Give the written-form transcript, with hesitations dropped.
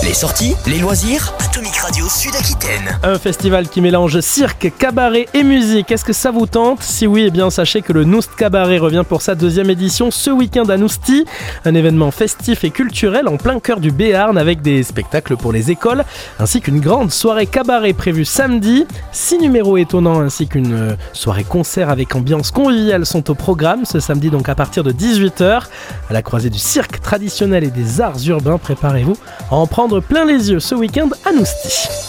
Les sorties, les loisirs, Atomic Radio Sud-Aquitaine. Un festival qui mélange cirque, cabaret et musique. Est-ce que ça vous tente ? Si oui, eh bien sachez que le Noust Cabaret revient pour sa 2e édition ce week-end à Nousty. Un événement festif et culturel en plein cœur du Béarn avec des spectacles pour les écoles ainsi qu'une grande soirée cabaret prévue samedi. 6 numéros étonnants ainsi qu'une soirée concert avec ambiance conviviale sont au programme ce samedi donc à partir de 18h. À la croisée du cirque traditionnel et des arts urbains, préparez-vous à en prendre plein les yeux ce week-end à Nousty.